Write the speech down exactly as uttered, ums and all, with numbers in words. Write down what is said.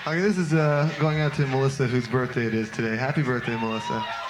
Okay, this is uh, going out to Melissa, whose birthday it is today. Happy birthday, Melissa.